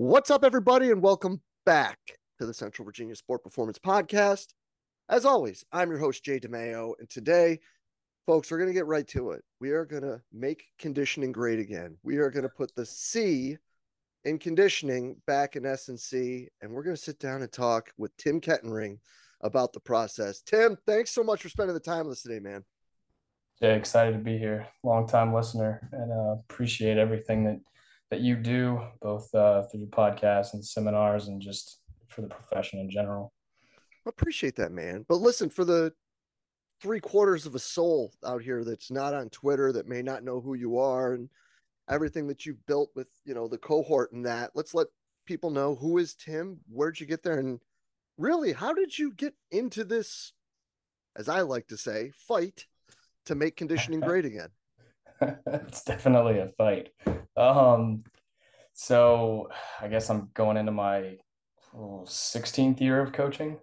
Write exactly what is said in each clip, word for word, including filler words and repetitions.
What's up, everybody, and welcome back to the Central Virginia Sport Performance Podcast. As always, I'm your host, Jay DeMayo, and today, folks, we're going to get right to it. We are going to make conditioning great again. We are going to put the C in conditioning back in S and C, and we're going to sit down and talk with Tim Kettenring about the process. Tim, thanks so much for spending the time with us today, man. Jay, excited to be here. Long time listener, and uh, appreciate everything that that you do, both uh, through podcasts and seminars, and just for the profession in general. I appreciate that, man. But listen, for the three quarters of a soul out here that's not on Twitter, that may not know who you are, and everything that you've built with, you know, the cohort and that. Let's let people know, who is Tim? Where'd you get there? And really, how did you get into this, as I like to say, fight to make conditioning great again? It's definitely a fight. Um, so I guess I'm going into my oh, sixteenth year of coaching.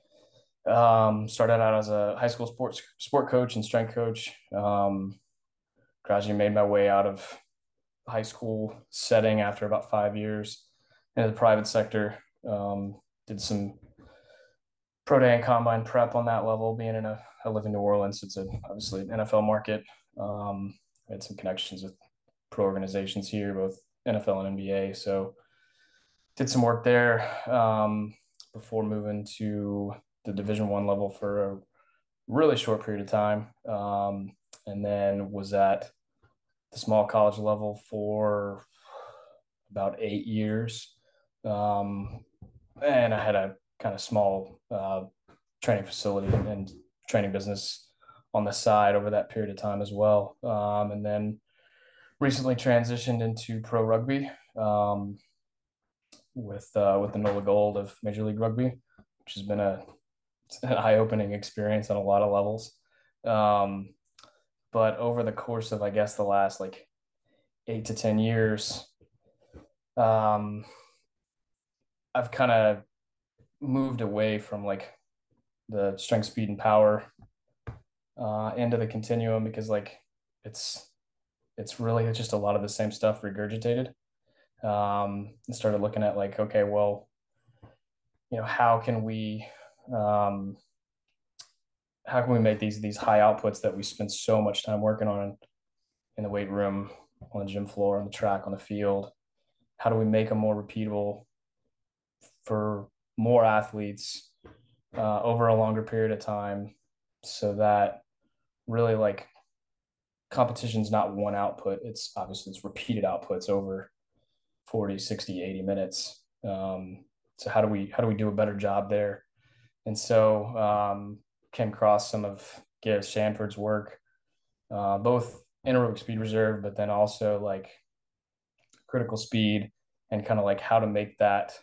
Um, started out as a high school sports sport coach and strength coach. Um, gradually made my way out of high school setting after about five years into the private sector. Um, did some pro day and combine prep on that level. Being in a, I live in New Orleans, it's a, obviously an N F L market. Um, I had some connections with pro organizations here, both N F L and N B A. So did some work there um, before moving to the Division One level for a really short period of time, um, and then was at the small college level for about eight years. Um, and I had a kind of small uh, training facility and, and training business on the side over that period of time as well. Um, and then recently transitioned into pro rugby um, with uh, with the Nola Gold of Major League Rugby, which has been a an eye opening experience on a lot of levels. Um, but over the course of, I guess, the last like eight to ten years, um, I've kind of moved away from like the strength, speed, and power uh, end of the continuum because like it's it's really just a lot of the same stuff regurgitated. Um, and started looking at like, okay, well, you know, how can we um, how can we make these these high outputs that we spend so much time working on in the weight room, on the gym floor, on the track, on the field? How do we make them more repeatable for more athletes uh, over a longer period of time, so that really like competition's not one output, it's obviously it's repeated outputs over forty, sixty, eighty minutes. Um, so how do we how do we do a better job there? And so um, came across some of Gareth Shanford's work, uh, both anaerobic speed reserve, but then also like critical speed, and kind of like how to make that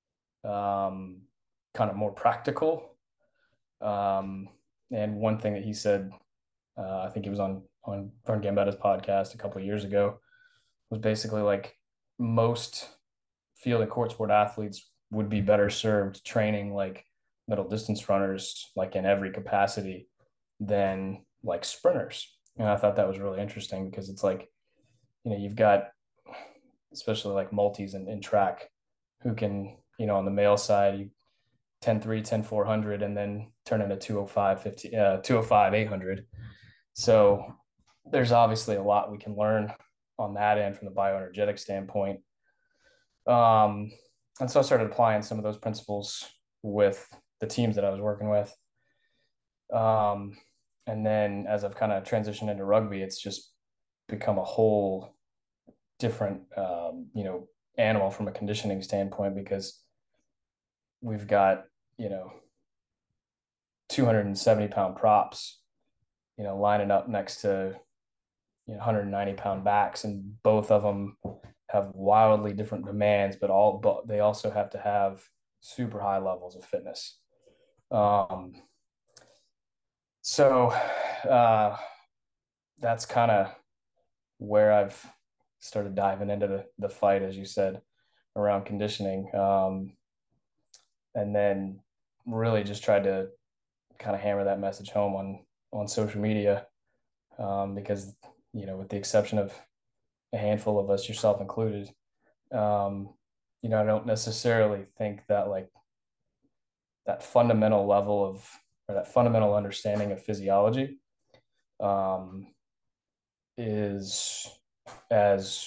um, kind of more practical. Um, and one thing that he said, uh, I think it was on on Vern Gambetta's podcast a couple of years ago, was basically like most field and court sport athletes would be better served training like middle distance runners, like in every capacity, than like sprinters. And I thought that was really interesting because it's like, you know, you've got especially like multis in, in track who can, you know, on the male side, you ten three, ten four hundred, and then turn into two oh five, fifty, uh, two oh five, eight hundred. So there's obviously a lot we can learn on that end from the bioenergetic standpoint. Um, and so I started applying some of those principles with the teams that I was working with. Um, and then as I've kind of transitioned into rugby, it's just become a whole different, um, you know, animal from a conditioning standpoint because we've got, you know, two hundred seventy pound props, you know, lining up next to, you know, one hundred ninety pound backs, and both of them have wildly different demands, but all but they also have to have super high levels of fitness. Um, so uh, that's kind of where I've started diving into the, the fight, as you said, around conditioning, um, and then really just tried to kind of hammer that message home on on social media, um, because you know, with the exception of a handful of us, yourself included, um, you know, I don't necessarily think that like that fundamental level of or that fundamental understanding of physiology um, is as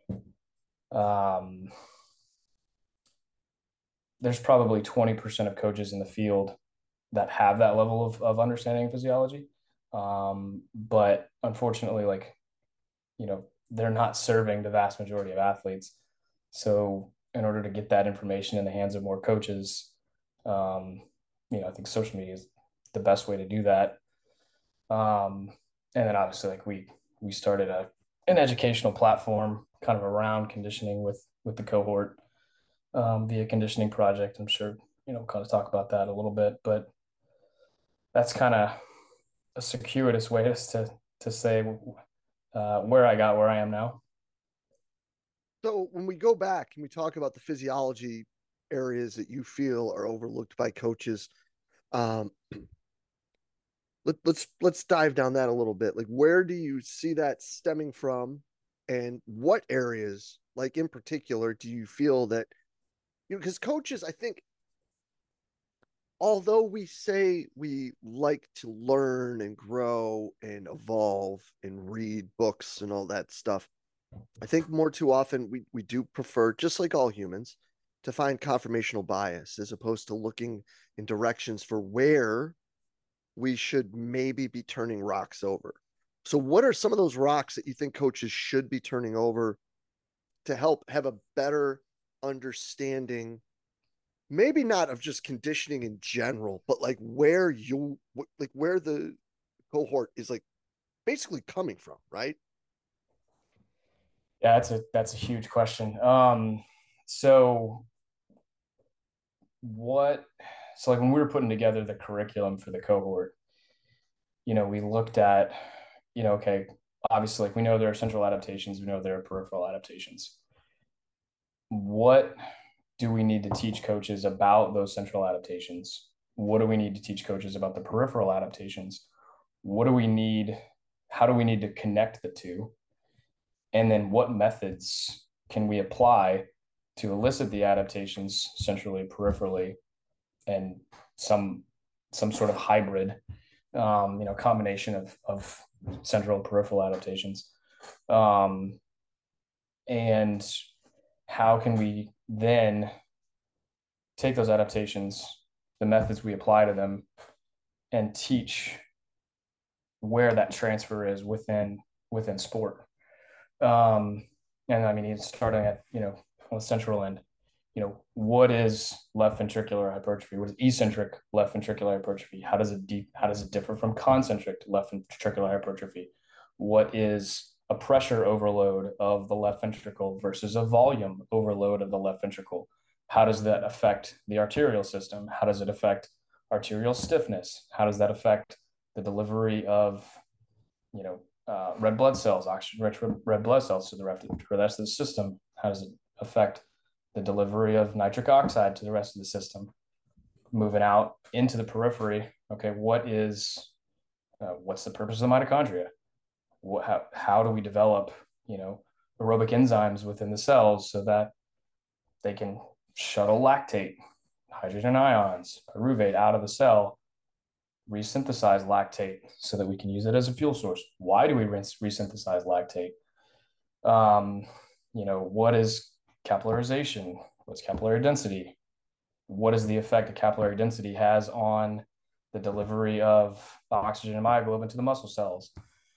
um, there's probably twenty percent of coaches in the field that have that level of, of understanding of physiology. Um, but unfortunately, like, you know, they're not serving the vast majority of athletes. So in order to get that information in the hands of more coaches, um, you know, I think social media is the best way to do that. Um, and then obviously like we, we started a, an educational platform kind of around conditioning with, with the cohort, um, via conditioning project. I'm sure, you know, kind of talk about that a little bit, but that's kind of a circuitous way to, to say, uh, where I got where I am now. So when we go back and we talk about the physiology areas that you feel are overlooked by coaches, um, let, let's let's dive down that a little bit. Like, where do you see that stemming from, and what areas, like in particular, do you feel that you know? Because coaches, I think, although we say we like to learn and grow and evolve and read books and all that stuff, I think more too often we, we do prefer, just like all humans, to find confirmational bias as opposed to looking in directions for where we should maybe be turning rocks over. So, what are some of those rocks that you think coaches should be turning over to help have a better understanding? Maybe not of just conditioning in general, but like where you like where the cohort is like basically coming from, right? Yeah, that's a that's a huge question. Um, so what? So like when we were putting together the curriculum for the cohort, you know, we looked at, you know, okay, obviously, like we know there are central adaptations, we know there are peripheral adaptations. What do we need to teach coaches about those central adaptations? What do we need to teach coaches about the peripheral adaptations? What do we need? How do we need to connect the two? And then what methods can we apply to elicit the adaptations centrally, peripherally, and some some sort of hybrid, um, you know, combination of of central and peripheral adaptations, um, and how can we then take those adaptations, the methods we apply to them, and teach where that transfer is within within sport. Um, and I mean, he's starting at, you know, on the central end, you know, what is left ventricular hypertrophy? What is eccentric left ventricular hypertrophy? How does it deep, how does it differ from concentric left ventricular hypertrophy? What is a pressure overload of the left ventricle versus a volume overload of the left ventricle? How does that affect the arterial system? How does it affect arterial stiffness? How does that affect the delivery of, you know, uh, red blood cells, oxygen-rich red blood cells to the rest of the system? How does it affect the delivery of nitric oxide to the rest of the system? Moving out into the periphery, okay, what is, uh, what's the purpose of the mitochondria? What, how, how do we develop, you know, aerobic enzymes within the cells so that they can shuttle lactate, hydrogen ions, pyruvate out of the cell, resynthesize lactate so that we can use it as a fuel source? Why do we resynthesize lactate? Um, you know, what is capillarization? What's capillary density? What is the effect that capillary density has on the delivery of oxygen and myoglobin to the muscle cells?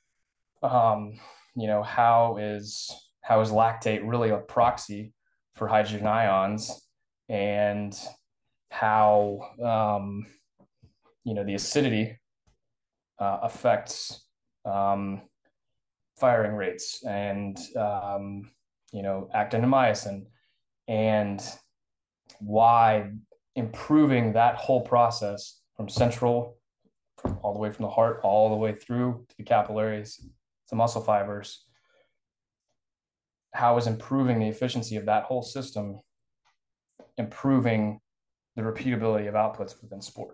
Um, you know, how is how is lactate really a proxy for hydrogen ions, and how, um, you know, the acidity uh, affects, um, firing rates and, um, you know, actin and myosin, and why improving that whole process from central, all the way from the heart, all the way through to the capillaries, to muscle fibers, how is improving the efficiency of that whole system improving the repeatability of outputs within sport?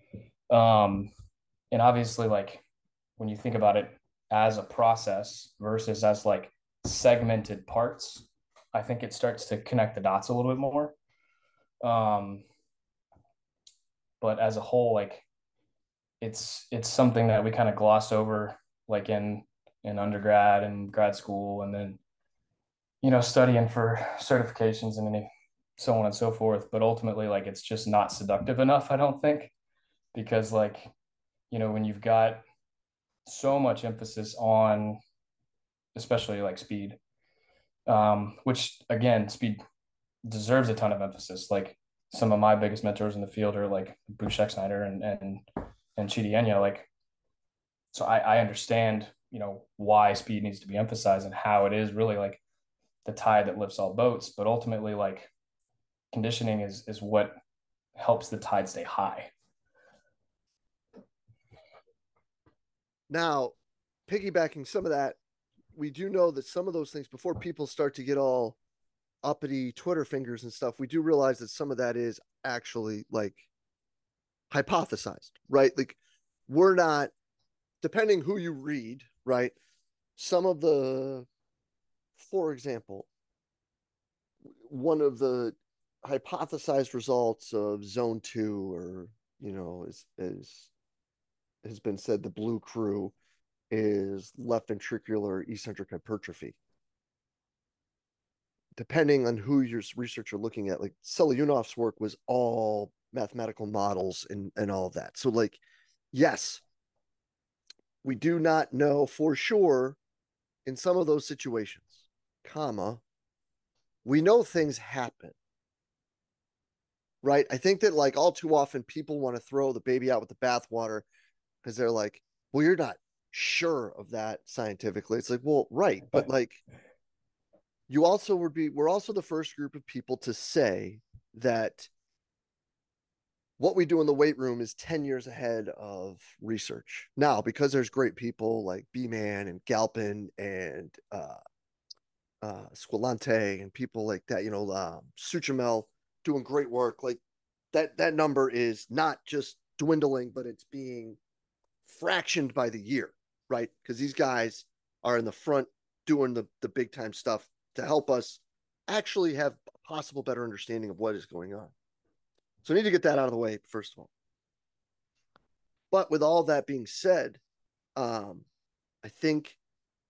Um, and obviously, like when you think about it as a process versus as like segmented parts, I think it starts to connect the dots a little bit more. Um, but as a whole, like it's it's something that we kind of gloss over, like in in undergrad and grad school, and then you know studying for certifications and any, so on and so forth. But ultimately, like it's just not seductive enough, I don't think, because like you know when you've got so much emphasis on especially like speed, um, which again, speed deserves a ton of emphasis. Like some of my biggest mentors in the field are like Bruce Exnider and and and Chidi Enya. Like, so I, I understand, you know, why speed needs to be emphasized and how it is really like the tide that lifts all boats. But ultimately, like conditioning is is what helps the tide stay high. Now, piggybacking some of that, we do know that some of those things, before people start to get all uppity Twitter fingers and stuff, we do realize that some of that is actually like hypothesized, right? Like we're not, depending who you read, right? Some of the, for example, one of the hypothesized results of zone two, or you know, is is has been said the blue crew is left ventricular eccentric hypertrophy. Depending on who your research you're looking at, like Selyunov's work was all mathematical models and and all of that. So like, yes, we do not know for sure in some of those situations, comma, we know things happen, right? I think that like all too often people want to throw the baby out with the bathwater because they're like, well, you're not sure of that scientifically. It's like, well, right, but like you also would be, we're also the first group of people to say that what we do in the weight room is ten years ahead of research. Now, because there's great people like B-Man and Galpin and uh, uh, Squilante and people like that, you know, um, Suchamel doing great work. Like that, that number is not just dwindling, but it's being fractioned by the year, right? Because these guys are in the front doing the, the big time stuff to help us actually have a possible better understanding of what is going on. So I need to get that out of the way, first of all. But with all that being said, um, I think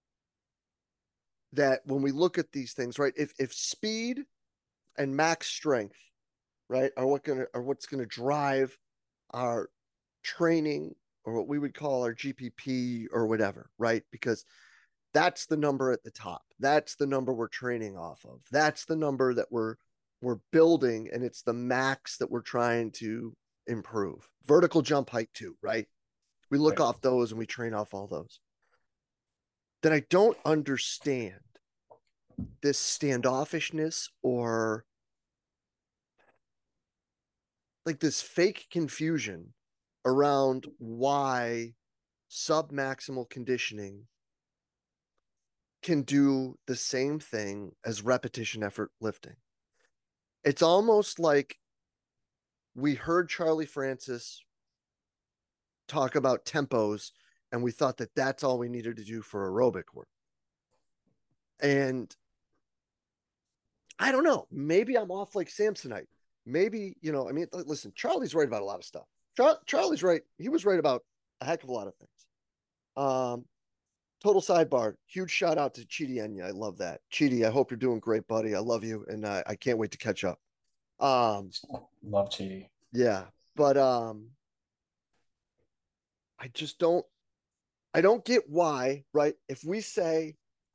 that when we look at these things, right, if if speed and max strength, right, are what gonna are what's gonna drive our training, or what we would call our G P P or whatever, right? Because that's the number at the top. That's the number we're training off of. That's the number that we're we're building, and it's the max that we're trying to improve. Vertical jump height too, right? We look Right. off those and we train off all those. Then I don't understand this standoffishness, or like this fake confusion around why submaximal conditioning can do the same thing as repetition effort lifting. It's almost like we heard Charlie Francis talk about tempos and we thought that that's all we needed to do for aerobic work. And I don't know, maybe I'm off like Samsonite. Maybe, you know, I mean, listen, Charlie's right about a lot of stuff. Char- Charlie's right. He was right about a heck of a lot of things. Um, total sidebar. Huge shout out to Chidi Enya. I love that. Chidi, I hope you're doing great, buddy. I love you, and I, I can't wait to catch up. Um, Love Chidi. yeah, but um, I just don't. I don't get why, right? If we say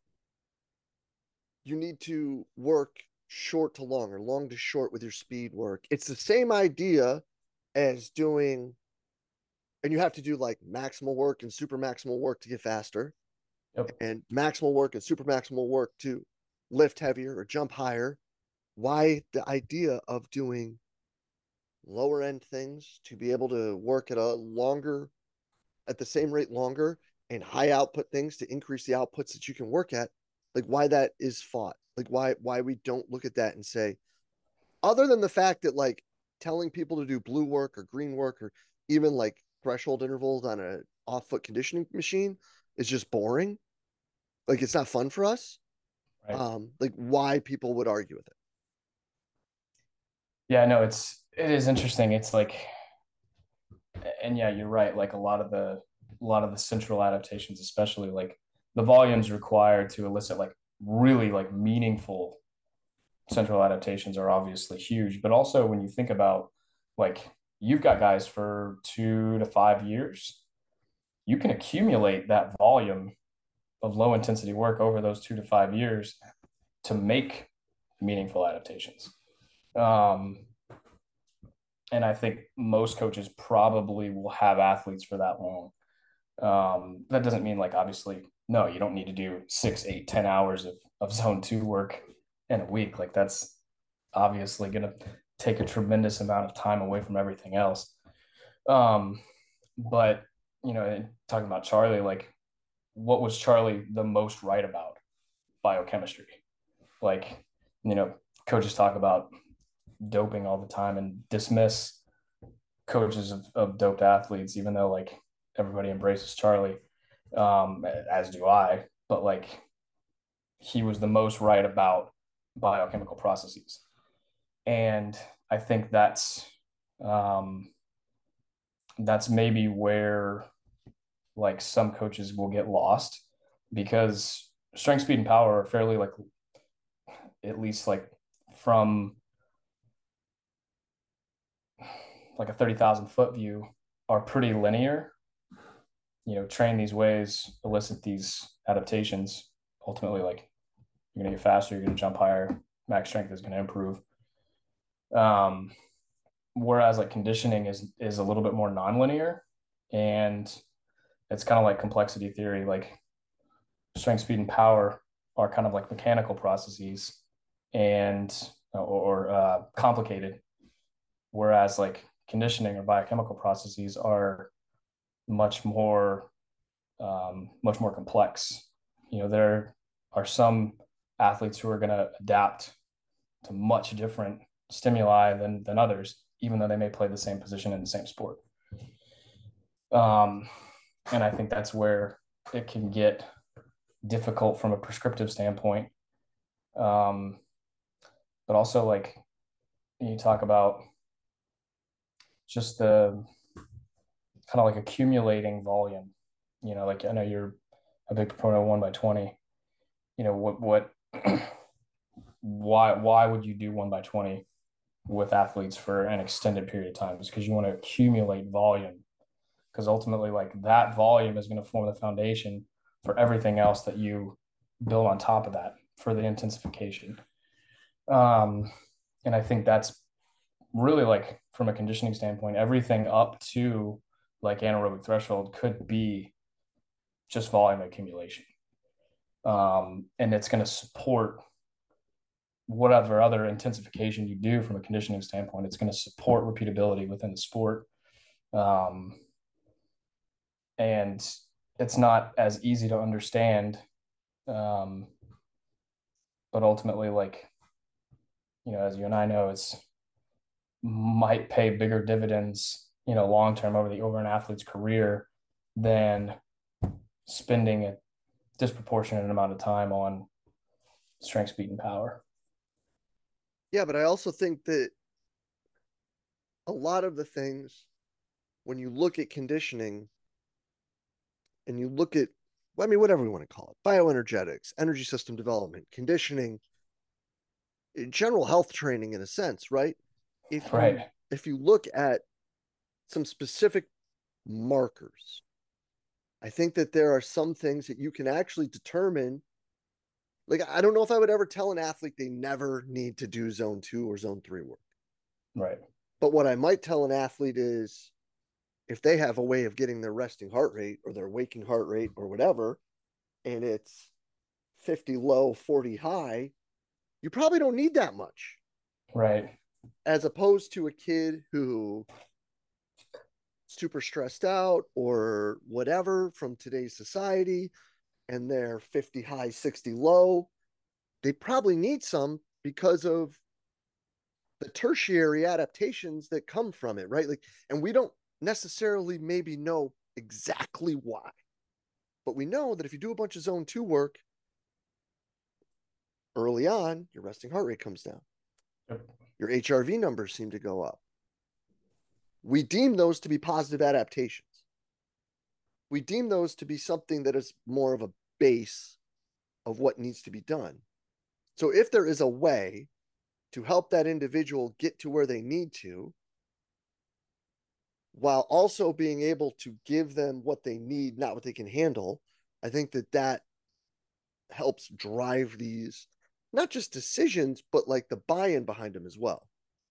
you need to work short to long or long to short with your speed work, it's the same idea as doing, and you have to do like maximal work and super maximal work to get faster, Yep. and maximal work and super maximal work to lift heavier or jump higher. Why the idea of doing lower end things to be able to work at a longer, at the same rate longer, and high output things to increase the outputs that you can work at? Like why that is fought, like why why we don't look at that and say, other than the fact that like telling people to do blue work or green work or even like threshold intervals on a off foot conditioning machine is just boring. Like it's not fun for us. Right. um, like why people would argue with it. Yeah, no, it's it is interesting. It's like, and yeah, you're right. Like a lot of the a lot of the central adaptations, especially like the volumes required to elicit like really like meaningful central adaptations are obviously huge. But also when you think about like you've got guys for two to five years, you can accumulate that volume of low intensity work over those two to five years to make meaningful adaptations. Um, and I think most coaches probably will have athletes for that long. Um, that doesn't mean like obviously no, you don't need to do six, eight, ten hours of, of zone two work in a week. Like that's obviously going to take a tremendous amount of time away from everything else. Um, but you know, talking about Charlie, like what was Charlie the most right about? Biochemistry. Like, you know, coaches talk about doping all the time and dismiss coaches of, of doped athletes, even though like everybody embraces Charlie, um, as do I. But like he was the most right about biochemical processes, and I think that's um, that's maybe where like some coaches will get lost because strength, speed, and power are fairly like at least like from like a thirty thousand foot view are pretty linear. You know, train these ways, elicit these adaptations. Ultimately, like you're going to get faster, you're going to jump higher, max strength is going to improve. Um, whereas like conditioning is is a little bit more nonlinear, and it's kind of like complexity theory. Like strength, speed, and power are kind of like mechanical processes and or, or uh, complicated, whereas like conditioning or biochemical processes are much more um, much more complex. You know, there are some athletes who are going to adapt to much different stimuli than than others, even though they may play the same position in the same sport. Um, and I think that's where it can get difficult from a prescriptive standpoint. Um, but also, like you talk about just the kind of like accumulating volume. You know, like I know you're a big proponent of one by twenty. You know, what what why why would you do one by twenty with athletes for an extended period of time? Is because you want to accumulate volume, because ultimately like that volume is going to form the foundation for everything else that you build on top of that for the intensification. Um, and I think that's really like from a conditioning standpoint, everything up to like anaerobic threshold could be just volume accumulation. Um, and it's going to support whatever other intensification you do from a conditioning standpoint. It's going to support repeatability within the sport. Um, and it's not as easy to understand. Um, but ultimately, like, you know, as you and I know, it's might pay bigger dividends, you know, long term over the over an athlete's career than spending a disproportionate amount of time on strength, speed, and power. Yeah, but I also think that a lot of the things, when you look at conditioning and you look at, well, I mean, whatever we want to call it, bioenergetics, energy system development, conditioning, general health training in a sense, right? If you Right. if you look at some specific markers, I think that there are some things that you can actually determine. Like, I don't know if I would ever tell an athlete they never need to do zone two or zone three work. Right. But what I might tell an athlete is if they have a way of getting their resting heart rate or their waking heart rate or whatever, and it's fifty low, forty high, you probably don't need that much. Right. As opposed to a kid who super stressed out or whatever from today's society and they're fifty high, sixty low, they probably need some because of the tertiary adaptations that come from it, right? Like, and we don't necessarily maybe know exactly why, but we know that if you do a bunch of zone two work, Early on, your resting heart rate comes down. Yep. Your H R V numbers seem to go up. We deem those to be positive adaptations. We deem those to be something that is more of a base of what needs to be done. So if there is a way to help that individual get to where they need to, while also being able to give them what they need, not what they can handle, I think that that helps drive these, not just decisions, but like the buy-in behind them as well.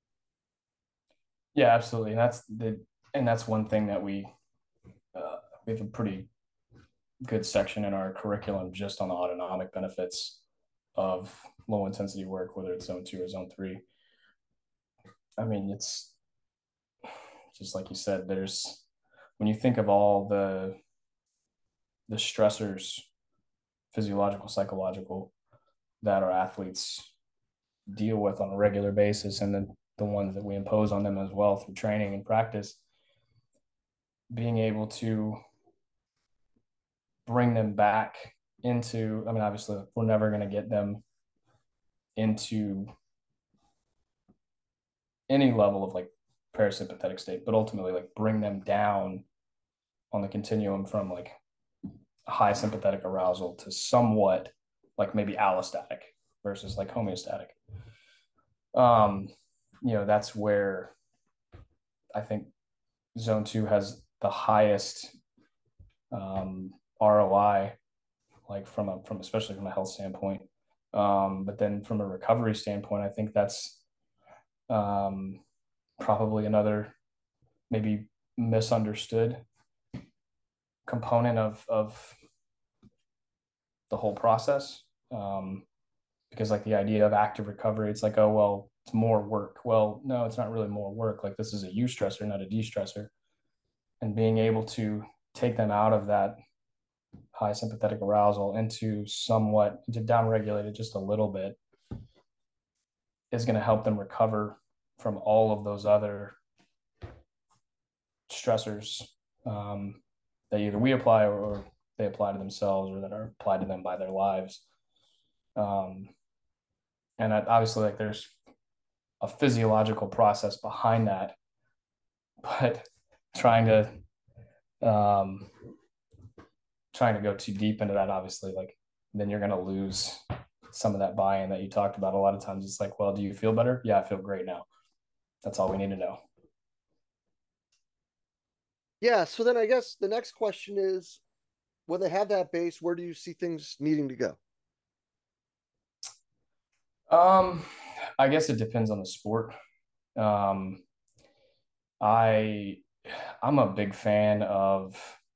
Yeah, absolutely. And that's the and that's one thing that we uh, we have a pretty good section in our curriculum just on the autonomic benefits of low intensity work, whether it's zone two or zone three. I mean, it's just like you said, there's when you think of all the the stressors, physiological, psychological, that our athletes deal with on a regular basis, and then the ones that we impose on them as well through training and practice, being able to bring them back into, I mean, obviously, we're never going to get them into any level of like parasympathetic state, but ultimately, like bring them down on the continuum from like high sympathetic arousal to somewhat like maybe allostatic versus like homeostatic. Um, you know, that's where I think zone two has the highest um, R O I, like from a from especially from a health standpoint. Um, but then from a recovery standpoint, I think that's um, probably another maybe misunderstood component of of the whole process. Um, because like the idea of active recovery, it's like, oh well, it's more work. Well, no, it's not really more work. Like this is a eustressor, not a de-stressor. And being able to take them out of that high sympathetic arousal into somewhat to downregulate it just a little bit is going to help them recover from all of those other stressors um, that either we apply or, or they apply to themselves or that are applied to them by their lives. Um, and obviously, like there's a physiological process behind that, but trying to um, trying to go too deep into that, obviously, like then you're going to lose some of that buy-in that you talked about. A lot of times, it's like, well, do you feel better? Yeah, I feel great now. That's all we need to know. Yeah. So then I guess the next question is, when they have that base, where do you see things needing to go? Um, I guess it depends on the sport. Um, I I'm a big fan of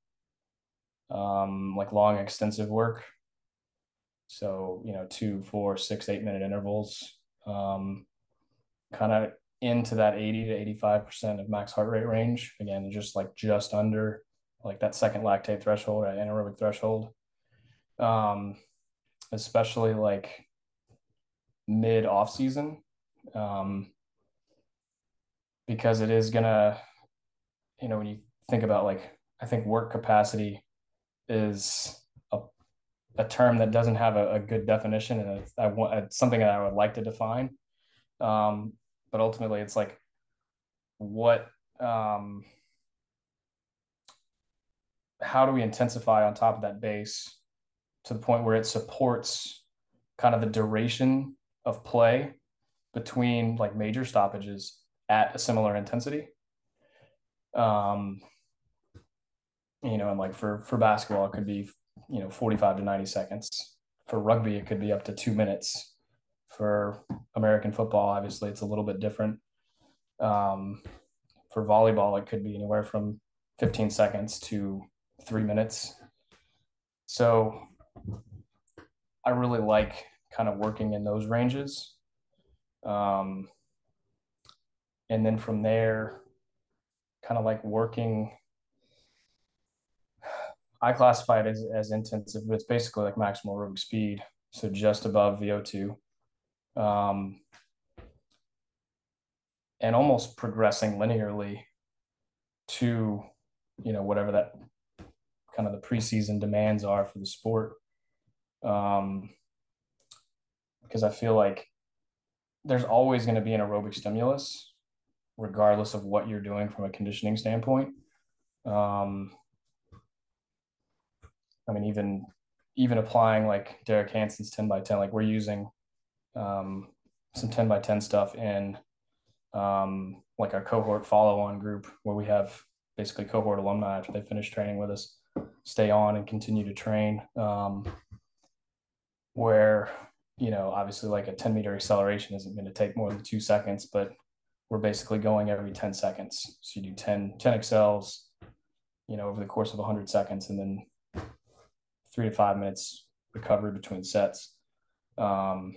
um, like long extensive work. So, you know, two, four, six, eight minute intervals, um, kind of into that eighty to eighty-five percent of max heart rate range. Again, just like just under like that second lactate threshold or anaerobic threshold. Um, especially like mid off season, um, because it is gonna, you know, when you think about like, I think work capacity is a, a term that doesn't have a, a good definition, and it's, I want it's something that I would like to define. Um, but ultimately, it's like what, um, how do we intensify on top of that base to the point where it supports kind of the duration of play between like major stoppages at a similar intensity. Um, you know, and like for for basketball, it could be you know forty-five to ninety seconds. For rugby, it could be up to two minutes. For American football, obviously, it's a little bit different. Um, for volleyball, it could be anywhere from fifteen seconds to three minutes. So I really like kind of working in those ranges. Um, and then from there, kind of like working, I classify it as, as intensive, but it's basically like maximal aerobic speed. So just above V O two. Um, and almost progressing linearly to, you know, whatever that kind of the preseason demands are for the sport. Um, because I feel like there's always going to be an aerobic stimulus, regardless of what you're doing from a conditioning standpoint. Um, I mean, even even applying like Derek Hanson's ten by ten, like we're using um, some ten by ten stuff in um, like our cohort follow on group where we have basically cohort alumni after they finish training with us stay on and continue to train. Um, where, you know, obviously like a ten meter acceleration isn't going to take more than two seconds, but we're basically going every ten seconds. So you do ten, ten accels, you know, over the course of one hundred seconds, and then three to five minutes recovery between sets. Um,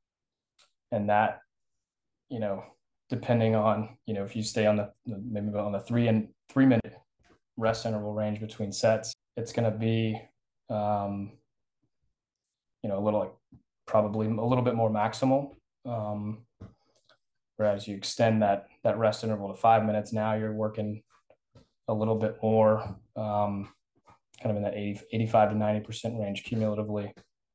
and that, you know, depending on, you know, if you stay on the maybe on the three and three minute rest interval range between sets, it's going to be, um, you know, a little like probably a little bit more maximal. Um, whereas you extend that that rest interval to five minutes, now you're working a little bit more, um, kind of in that eighty, eighty-five to ninety percent range cumulatively.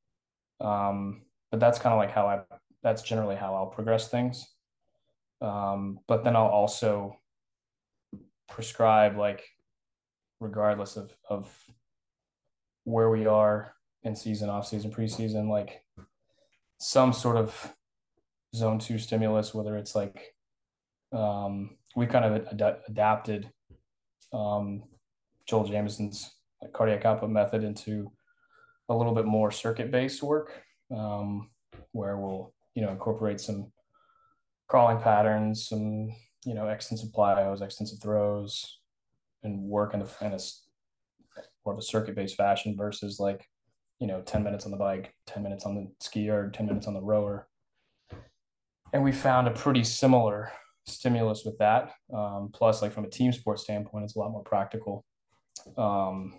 Um, but that's kind of like how I, that's generally how I'll progress things. Um, but then I'll also prescribe, like, regardless of, of where we are in season, off season, preseason, like some sort of zone two stimulus, whether it's like, um, we kind of ad- adapted um, Joel Jamieson's like cardiac output method into a little bit more circuit based work, um, where we'll, you know, incorporate some crawling patterns, some, you know, extensive plyos, extensive throws, and work in, the, in a more of a circuit based fashion versus like, you know, ten minutes on the bike, ten minutes on the skier, ten minutes on the rower. And we found a pretty similar stimulus with that. Um, plus, like from a team sport standpoint, it's a lot more practical. Um,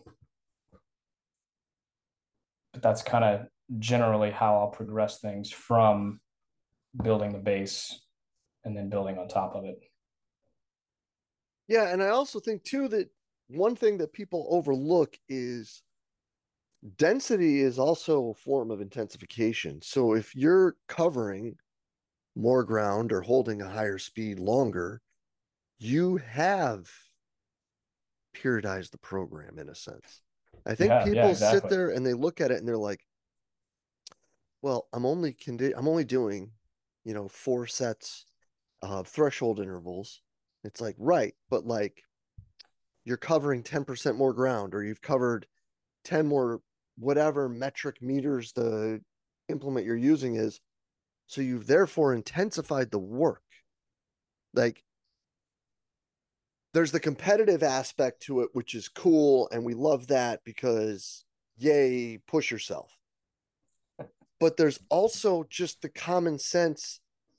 but that's kind of generally how I'll progress things from building the base and then building on top of it. Yeah, and I also think too that one thing that people overlook is density is also a form of intensification. So if you're covering more ground or holding a higher speed longer, you have periodized the program in a sense. I think Yeah, yeah, people sit exactly. there and they look at it and they're like, well, I'm only condi- I'm only doing, you know, four sets of threshold intervals. It's like, right, but like you're covering ten percent more ground or you've covered ten more whatever metric meters the implement you're using is. So you've therefore intensified the work. Like there's the competitive aspect to it, which is cool. And we love that because yay, push yourself. But there's also just the common sense.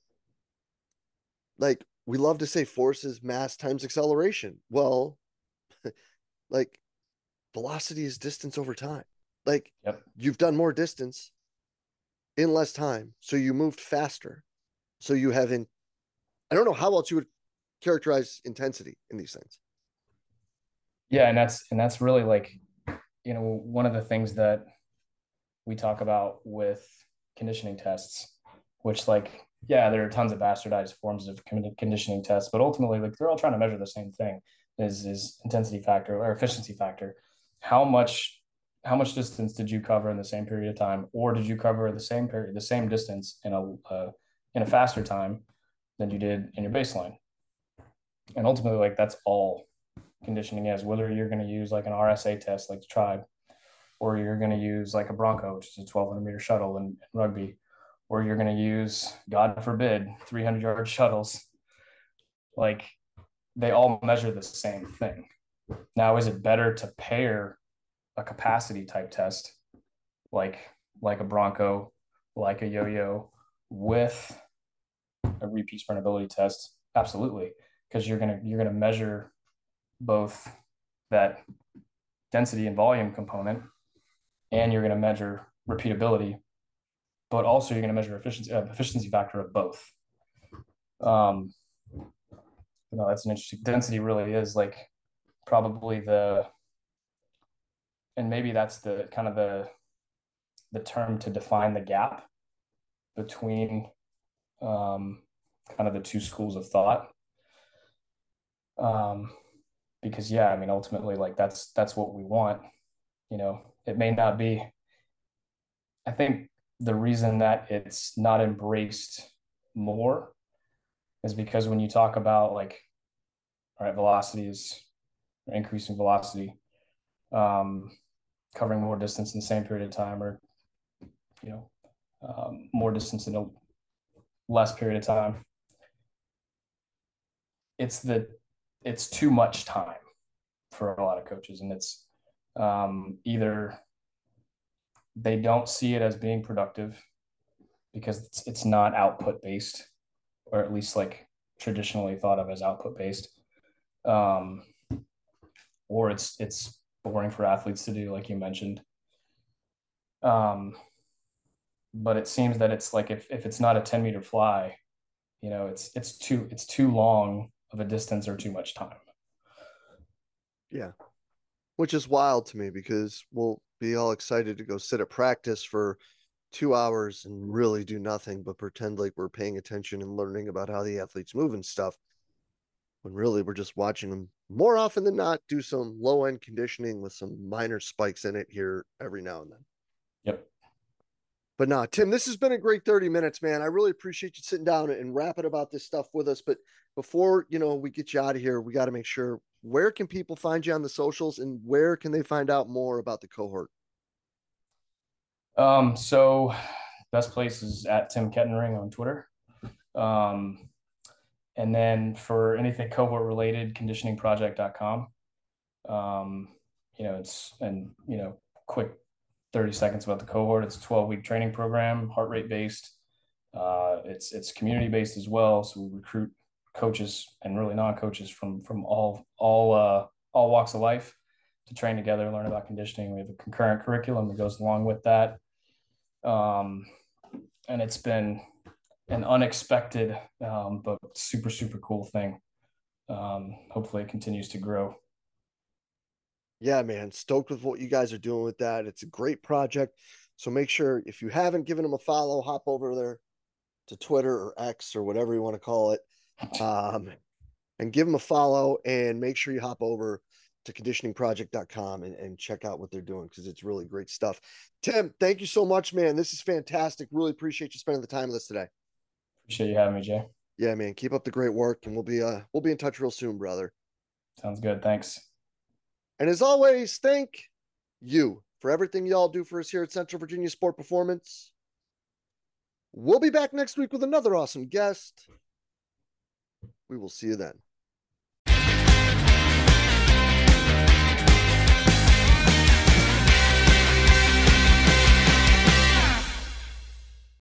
Like we love to say force is mass times acceleration. Well, like velocity is distance over time. Like Yep. you've done more distance in less time. So you moved faster. So you have in, I don't know how else you would characterize intensity in these things. Yeah, and that's and that's really like, you know, one of the things that we talk about with conditioning tests, which like, yeah, there are tons of bastardized forms of conditioning tests, but ultimately like they're all trying to measure the same thing, is is intensity factor or efficiency factor. How much how much distance did you cover in the same period of time, or did you cover the same period the same distance in a uh, in a faster time than you did in your baseline? And ultimately, like that's all conditioning is, whether you're going to use like an R S A test like the tribe, or you're going to use like a Bronco, which is a twelve hundred meter shuttle in, in rugby, or you're going to use, God forbid, three hundred yard shuttles. Like they all measure the same thing. Now, is it better to pair a capacity type test like like a Bronco, like a yo-yo, with a repeat sprintability test? Absolutely, because you're gonna you're gonna measure both that density and volume component, and you're going to measure repeatability, but also you're going to measure efficiency uh, efficiency factor of both. Um, you know, that's an interesting. Density really is like probably the, and maybe that's the kind of the the term to define the gap between um, kind of the two schools of thought. Um, because yeah, I mean, ultimately, like that's that's what we want. You know, it may not be. I think the reason that it's not embraced more is because when you talk about like, all right, velocities, increasing velocity, um, covering more distance in the same period of time, or you know, um, more distance in a less period of time. It's the it's too much time for a lot of coaches, and it's um, either they don't see it as being productive because it's, it's not output based, or at least like traditionally thought of as output based, um, or it's it's boring for athletes to do, like you mentioned. Um, but it seems that it's like if, if it's not a ten meter fly, you know, it's it's too it's too long of a distance or too much time. Yeah. Which is wild to me because we'll be all excited to go sit at practice for two hours and really do nothing but pretend like we're paying attention and learning about how the athletes move and stuff. When really we're just watching them more often than not do some low end conditioning with some minor spikes in it here every now and then. Yep. But no, Tim, this has been a great thirty minutes, man. I really appreciate you sitting down and rapping about this stuff with us. But before, you know, we get you out of here, we got to make sure, where can people find you on the socials and where can they find out more about the cohort? Um, so best place is at Tim Kettenring on Twitter. Um, and then for anything cohort related, conditioning project dot com. Um, you know, it's, and, you know, quick thirty seconds about the cohort. It's a twelve week training program, heart rate based. Uh, it's, it's community based as well. So we recruit coaches and really non-coaches from, from all, all, uh, all walks of life to train together, learn about conditioning. We have a concurrent curriculum that goes along with that. Um, and it's been an unexpected, um, but super, super cool thing. Um, hopefully it continues to grow. Yeah, man, stoked with what you guys are doing with that. It's a great project. So make sure, if you haven't given them a follow, hop over there to Twitter or X or whatever you want to call it, um, and give them a follow, and make sure you hop over to conditioning project dot com and, and check out what they're doing because it's really great stuff. Tim, thank you so much, man. This is fantastic. Really appreciate you spending the time with us today. Appreciate you having me, Jay. Yeah, man. Keep up the great work, and we'll be uh we'll be in touch real soon, brother. Sounds good. Thanks. And as always, thank you for everything y'all do for us here at Central Virginia Sport Performance. We'll be back next week with another awesome guest. We will see you then.